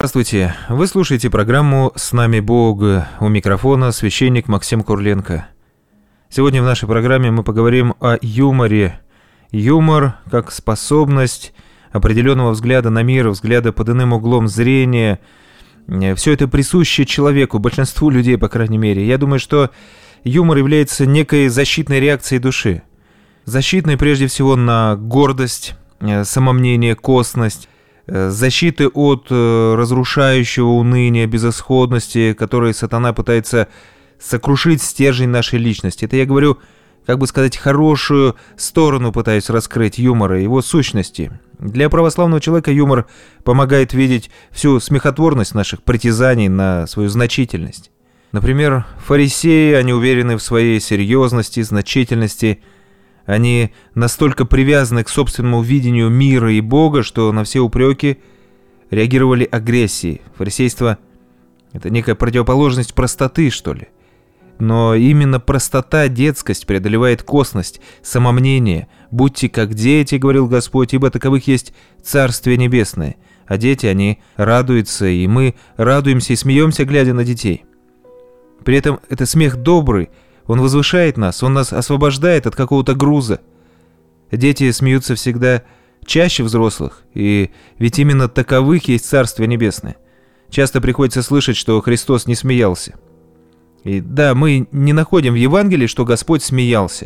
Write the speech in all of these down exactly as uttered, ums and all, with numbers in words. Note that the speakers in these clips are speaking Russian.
Здравствуйте! Вы слушаете программу «С нами Бог». У микрофона священник Максим Курленко. Сегодня в нашей программе мы поговорим о юморе. Юмор как способность определенного взгляда на мир, взгляда под иным углом зрения. Все это присуще человеку, большинству людей, по крайней мере. Я думаю, что юмор является некой защитной реакцией души. Защитной прежде всего на гордость, самомнение, косность. Защиты от разрушающего уныния, безысходности, которые сатана пытается сокрушить стержень нашей личности. Это я говорю, как бы сказать, хорошую сторону пытаюсь раскрыть юмора, его сущности. Для православного человека юмор помогает видеть всю смехотворность наших притязаний на свою значительность. Например, фарисеи, они уверены в своей серьезности, значительности. Они настолько привязаны к собственному видению мира и Бога, что на все упреки реагировали агрессией. Фарисейство – это некая противоположность простоты, что ли. Но именно простота, детскость преодолевает косность, самомнение. «Будьте как дети», — говорил Господь, «ибо таковых есть Царствие Небесное». А дети, они радуются, и мы радуемся и смеемся, глядя на детей. При этом это смех добрый. Он возвышает нас, он нас освобождает от какого-то груза. Дети смеются всегда чаще взрослых, и ведь именно таковых есть Царствие Небесное. Часто приходится слышать, что Христос не смеялся. И да, мы не находим в Евангелии, что Господь смеялся,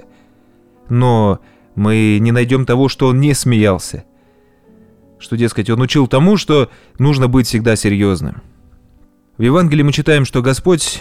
но мы не найдем того, что Он не смеялся. Что, дескать, Он учил тому, что нужно быть всегда серьезным. В Евангелии мы читаем, что Господь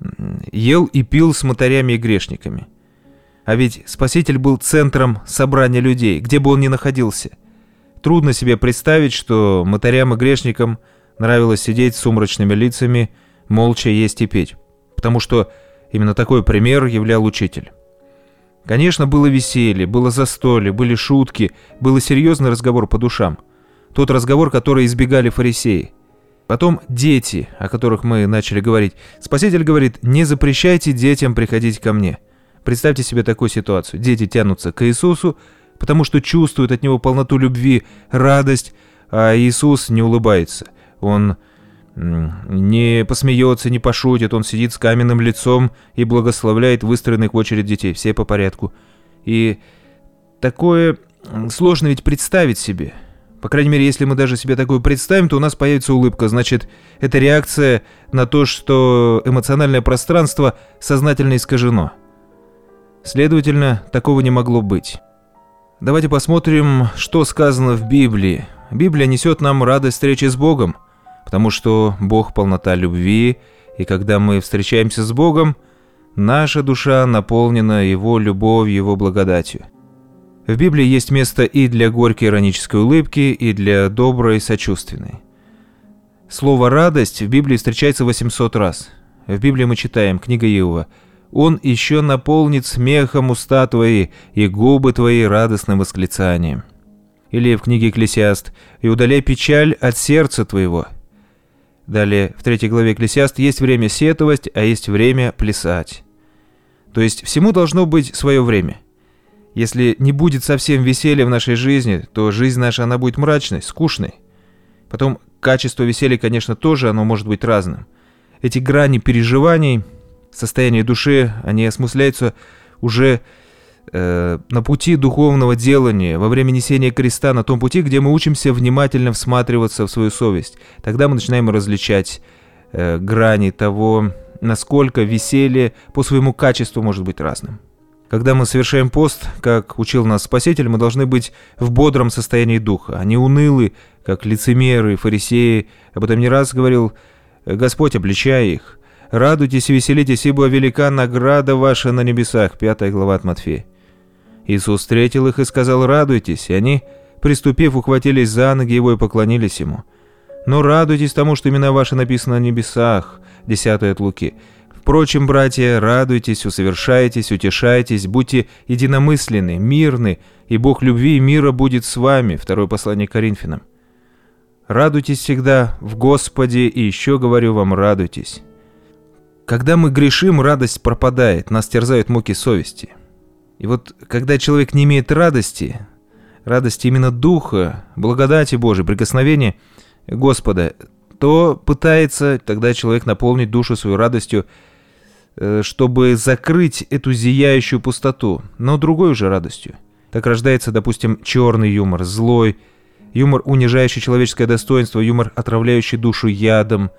ел и пил с мытарями и грешниками. А ведь Спаситель был центром собрания людей, где бы он ни находился. Трудно себе представить, что мытарям и грешникам нравилось сидеть с сумрачными лицами, молча есть и петь. Потому что именно такой пример являл учитель. Конечно, было веселье, было застолье, были шутки, был серьезный разговор по душам. Тот разговор, который избегали фарисеи. Потом дети, о которых мы начали говорить. Спаситель говорит: не запрещайте детям приходить ко мне. Представьте себе такую ситуацию. Дети тянутся к Иисусу, потому что чувствуют от Него полноту любви, радость, а Иисус не улыбается. Он не посмеется, не пошутит, Он сидит с каменным лицом и благословляет выстроенных в очередь детей, все по порядку. И такое сложно ведь представить себе. По крайней мере, если мы даже себе такое представим, то у нас появится улыбка. Значит, это реакция на то, что эмоциональное пространство сознательно искажено. Следовательно, такого не могло быть. Давайте посмотрим, что сказано в Библии. Библия несет нам радость встречи с Богом, потому что Бог – полнота любви, и когда мы встречаемся с Богом, наша душа наполнена Его любовью, Его благодатью. В Библии есть место и для горькой иронической улыбки, и для доброй сочувственной. Слово «радость» в Библии встречается восемьсот раз. В Библии мы читаем, книга Иова: «Он еще наполнит смехом уста твои, и губы твои радостным восклицанием». Или в книге Экклесиаст: «И удаляй печаль от сердца твоего». Далее, в третьей главе Экклесиаст: «Есть время сетовать, а есть время плясать». То есть всему должно быть свое время. Если не будет совсем веселья в нашей жизни, то жизнь наша, она будет мрачной, скучной. Потом качество веселья, конечно, тоже оно может быть разным. Эти грани переживаний, состояние души, они осмысляются уже э, на пути духовного делания, во время несения креста, на том пути, где мы учимся внимательно всматриваться в свою совесть. Тогда мы начинаем различать э, грани того, насколько веселье по своему качеству может быть разным. Когда мы совершаем пост, как учил нас Спаситель, мы должны быть в бодром состоянии духа, а не унылы, как лицемеры, фарисеи. Об этом не раз говорил Господь, обличая их. «Радуйтесь и веселитесь, ибо велика награда ваша на небесах». Пятая глава от Матфея. Иисус встретил их и сказал: «Радуйтесь», и они, приступив, ухватились за ноги Его и поклонились Ему. «Но радуйтесь тому, что имена ваши написаны на небесах». Десятая от Луки. «Впрочем, братья, радуйтесь, усовершайтесь, утешайтесь, будьте единомысленны, мирны, и Бог любви и мира будет с вами». Второе послание к Коринфянам. «Радуйтесь всегда в Господе, и еще говорю вам, радуйтесь». Когда мы грешим, радость пропадает, нас терзают муки совести. И вот когда человек не имеет радости, радости именно духа, благодати Божией, прикосновения Господа, то пытается тогда человек наполнить душу свою радостью, чтобы закрыть эту зияющую пустоту, но другой уже радостью. Так рождается, допустим, черный юмор, злой, юмор, унижающий человеческое достоинство, юмор, отравляющий душу ядом.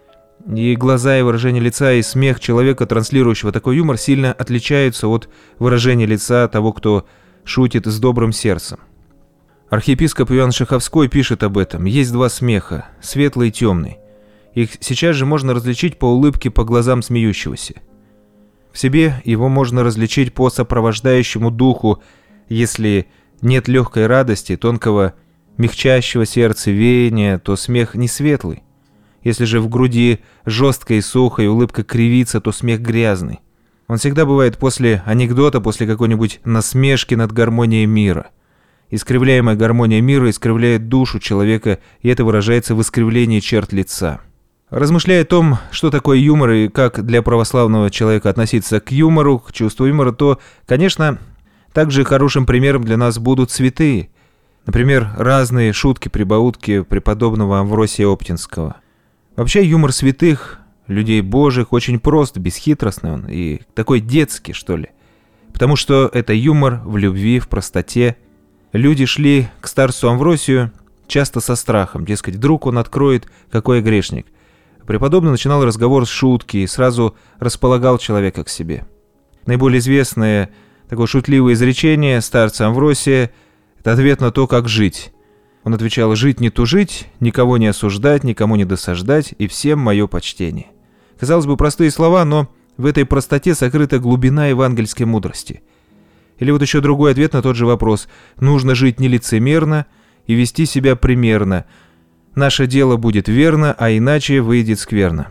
И глаза, и выражение лица, и смех человека, транслирующего такой юмор, сильно отличаются от выражения лица того, кто шутит с добрым сердцем. Архиепископ Иоанн Шаховской пишет об этом. Есть два смеха, светлый и темный. Их сейчас же можно различить по улыбке по глазам смеющегося. В себе его можно различить по сопровождающему духу, если нет легкой радости, тонкого, мягчащего сердца веяния, то смех не светлый. Если же в груди жестко и сухо, и улыбка кривится, то смех грязный. Он всегда бывает после анекдота, после какой-нибудь насмешки над гармонией мира. Искривляемая гармония мира искривляет душу человека, и это выражается в искривлении черт лица. Размышляя о том, что такое юмор и как для православного человека относиться к юмору, к чувству юмора, то, конечно, также хорошим примером для нас будут святые. Например, разные шутки-прибаутки преподобного Амвросия Оптинского. Вообще юмор святых, людей божьих, очень прост, бесхитростный он и такой детский, что ли. Потому что это юмор в любви, в простоте. Люди шли к старцу Амвросию часто со страхом, дескать, вдруг он откроет, какой я грешник. Преподобный начинал разговор с шутки и сразу располагал человека к себе. Наиболее известное такое шутливое изречение старца Амвросия – это ответ на то, как жить. Он отвечал: «Жить не тужить, никого не осуждать, никому не досаждать, и всем мое почтение». Казалось бы, простые слова, но в этой простоте сокрыта глубина евангельской мудрости. Или вот еще другой ответ на тот же вопрос: нужно жить нелицемерно и вести себя примерно. Наше дело будет верно, а иначе выйдет скверно.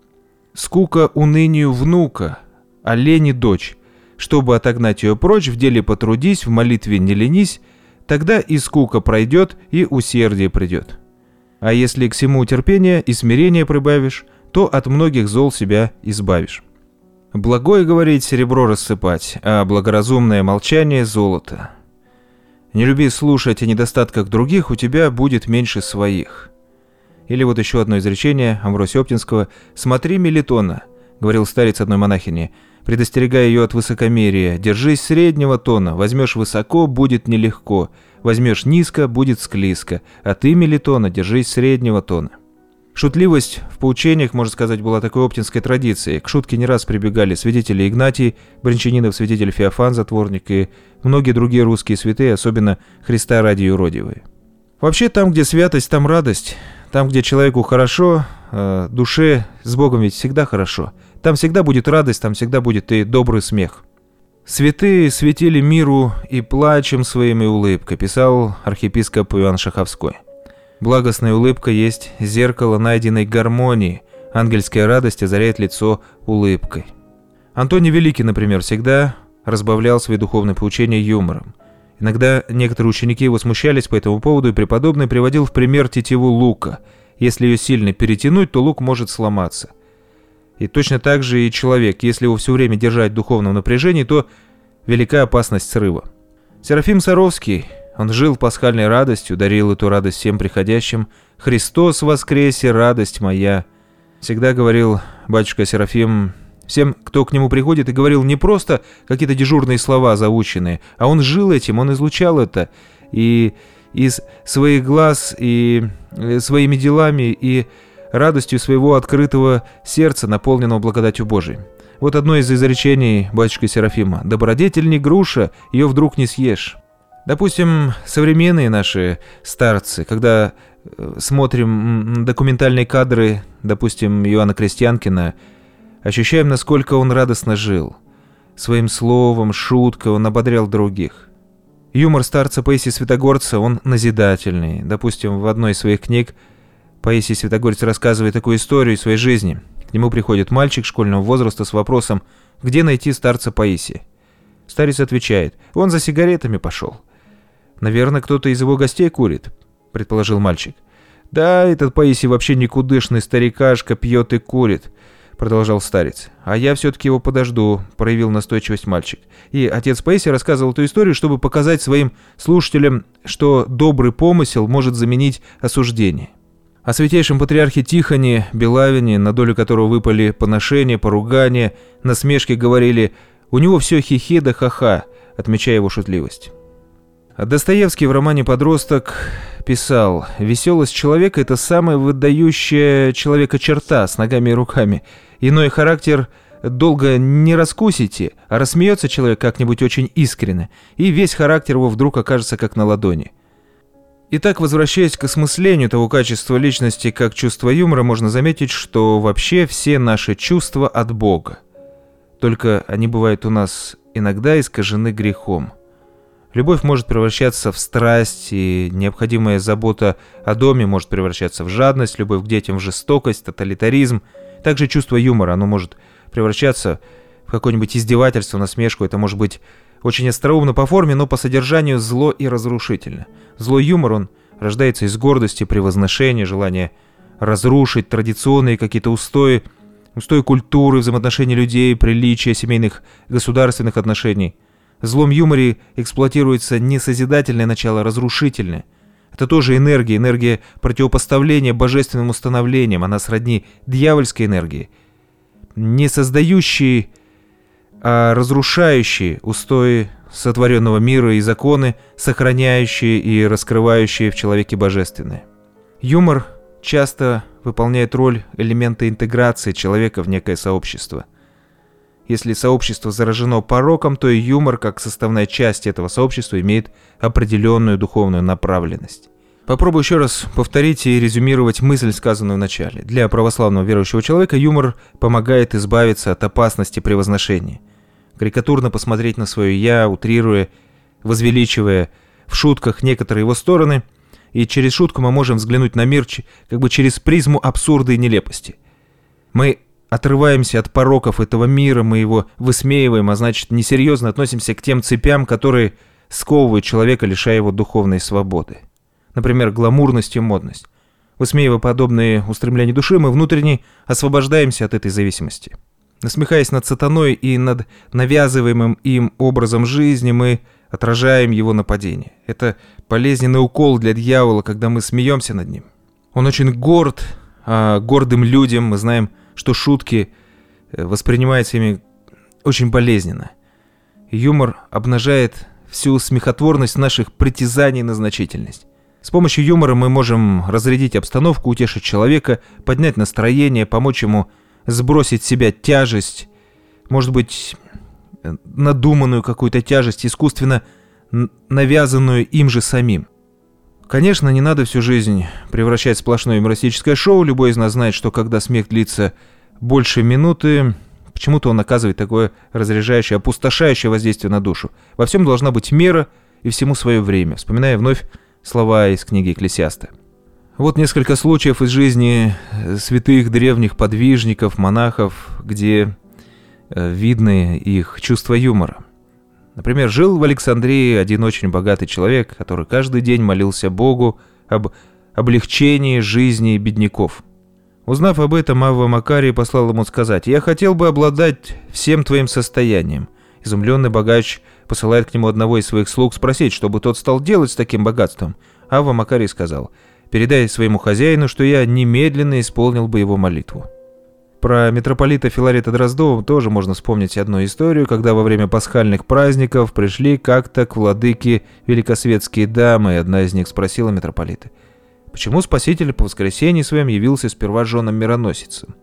Скука унынию внука, а лени дочь. Чтобы отогнать ее прочь, в деле потрудись, в молитве не ленись, тогда и скука пройдет, и усердие придет. А если к всему терпения и смирения прибавишь, то от многих зол себя избавишь. Благое говорить, серебро рассыпать, а благоразумное молчание – золото. Не люби слушать о недостатках других, у тебя будет меньше своих. Или вот еще одно изречение Амвросия Оптинского: «Смотри, Мелитона», — говорил старец одной монахине, предостерегая ее от высокомерия: «держись среднего тона, возьмешь высоко — будет нелегко, возьмешь низко — будет склизко, а ты, Мелитона, держись среднего тона». Шутливость в поучениях, можно сказать, была такой оптинской традицией. К шутке не раз прибегали святители Игнатий Брянчанинов, святитель Феофан Затворник и многие другие русские святые, особенно Христа ради юродивые. Вообще, там, где святость, там радость. Там, где человеку хорошо, э, душе с Богом ведь всегда хорошо. Там всегда будет радость, там всегда будет и добрый смех. «Святые светили миру и плачем своим и улыбкой», писал архиепископ Иоанн Шаховской. Благостная улыбка есть зеркало найденной гармонии. Ангельская радость озаряет лицо улыбкой. Антоний Великий, например, всегда разбавлял свои духовные поучения юмором. Иногда некоторые ученики его смущались по этому поводу, и преподобный приводил в пример тетиву лука. Если ее сильно перетянуть, то лук может сломаться. И точно так же и человек. Если его все время держать в духовном напряжении, то велика опасность срыва. Серафим Саровский, он жил пасхальной радостью, дарил эту радость всем приходящим. «Христос воскресе, радость моя!» Всегда говорил батюшка Серафим всем, кто к нему приходит, и говорил не просто какие-то дежурные слова заученные, а он жил этим, он излучал это, и из своих глаз, и своими делами, и радостью своего открытого сердца, наполненного благодатью Божией. Вот одно из изречений батюшки Серафима: «Добродетель не груша, ее вдруг не съешь». Допустим, современные наши старцы, когда смотрим документальные кадры, допустим, Иоанна Крестьянкина, ощущаем, насколько он радостно жил. Своим словом, шуткой он ободрял других. Юмор старца Паисия Святогорца, он назидательный. Допустим, в одной из своих книг Паисий Святогорец рассказывает такую историю из своей жизни. К нему приходит мальчик школьного возраста с вопросом: где найти старца Паисия? Старец отвечает: он за сигаретами пошел. «Наверное, кто-то из его гостей курит», — предположил мальчик. «Да, этот Паисий вообще никудышный старикашка, пьет и курит», — продолжал старец. «А я все-таки его подожду», — проявил настойчивость мальчик. И отец Паисий рассказывал эту историю, чтобы показать своим слушателям, что добрый помысел может заменить осуждение. О святейшем патриархе Тихоне Белавине, на долю которого выпали поношения, поругания, насмешки, говорили: «У него все хихи да ха-ха», отмечая его шутливость. А Достоевский в романе «Подросток» писал: «Веселость человека – это самая выдающая человека черта с ногами и руками. Иной характер долго не раскусите, а рассмеется человек как-нибудь очень искренне, и весь характер его вдруг окажется как на ладони». Итак, возвращаясь к осмыслению того качества личности, как чувство юмора, можно заметить, что вообще все наши чувства от Бога. Только они бывают у нас иногда искажены грехом. Любовь может превращаться в страсть, и необходимая забота о доме может превращаться в жадность, любовь к детям в жестокость, тоталитаризм. Также чувство юмора, оно может превращаться в какое-нибудь издевательство, насмешку. Это может быть очень остроумно по форме, но по содержанию зло и разрушительно. Злой юмор, он рождается из гордости, превозношения, желания разрушить традиционные какие-то устои, устои культуры, взаимоотношений людей, приличия, семейных, государственных отношений. В злом юморе эксплуатируется не созидательное начало, а разрушительное. Это тоже энергия, энергия противопоставления божественным установлениям, она сродни дьявольской энергии, не создающей, а разрушающие устои сотворенного мира и законы, сохраняющие и раскрывающие в человеке божественное. Юмор часто выполняет роль элемента интеграции человека в некое сообщество. Если сообщество заражено пороком, то и юмор, как составная часть этого сообщества, имеет определенную духовную направленность. Попробую еще раз повторить и резюмировать мысль, сказанную в начале. Для православного верующего человека юмор помогает избавиться от опасности превозношения. Карикатурно посмотреть на свое «я», утрируя, возвеличивая в шутках некоторые его стороны, и через шутку мы можем взглянуть на мир как бы через призму абсурда и нелепости. Мы отрываемся от пороков этого мира, мы его высмеиваем, а значит, несерьезно относимся к тем цепям, которые сковывают человека, лишая его духовной свободы. Например, гламурность и модность. Высмеивая подобные устремления души, мы внутренне освобождаемся от этой зависимости. Насмехаясь над сатаной и над навязываемым им образом жизни, мы отражаем его нападение. Это болезненный укол для дьявола, когда мы смеемся над ним. Он очень горд, а гордым людям мы знаем, что шутки воспринимаются ими очень болезненно. Юмор обнажает всю смехотворность наших притязаний на значительность. С помощью юмора мы можем разрядить обстановку, утешить человека, поднять настроение, помочь ему сбросить с себя тяжесть, может быть, надуманную какую-то тяжесть, искусственно навязанную им же самим. Конечно, не надо всю жизнь превращать в сплошное юмористическое шоу. Любой из нас знает, что когда смех длится больше минуты, почему-то он оказывает такое разряжающее, опустошающее воздействие на душу. Во всем должна быть мера и всему свое время, вспоминая вновь слова из книги Экклесиаста. Вот несколько случаев из жизни святых древних подвижников, монахов, где видны их чувство юмора. Например, жил в Александрии один очень богатый человек, который каждый день молился Богу об облегчении жизни бедняков. Узнав об этом, Авва Макарий послал ему сказать: «Я хотел бы обладать всем твоим состоянием». Изумленный богач посылает к нему одного из своих слуг спросить, что бы тот стал делать с таким богатством. Авва Макарий сказал: «Передай своему хозяину, что я немедленно исполнил бы его молитву». Про митрополита Филарета Дроздова тоже можно вспомнить одну историю, когда во время пасхальных праздников пришли как-то к владыке великосветские дамы, и одна из них спросила митрополита: «Почему Спаситель по воскресенье своем явился сперва женам-мироносицам?»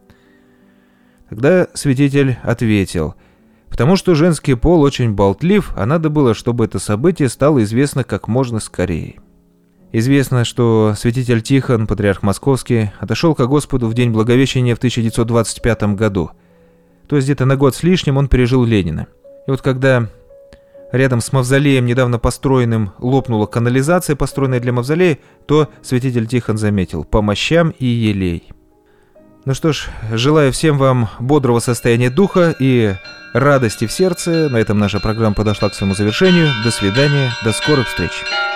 Тогда святитель ответил: «Потому что женский пол очень болтлив, а надо было, чтобы это событие стало известно как можно скорее». Известно, что святитель Тихон, патриарх Московский, отошел ко Господу в день Благовещения в тысяча девятьсот двадцать пятом году. То есть где-то на год с лишним он пережил Ленина. И вот когда рядом с мавзолеем, недавно построенным, лопнула канализация, построенная для мавзолея, то святитель Тихон заметил: «По мощам и елей». Ну что ж, желаю всем вам бодрого состояния духа и радости в сердце. На этом наша программа подошла к своему завершению. До свидания, до скорых встреч.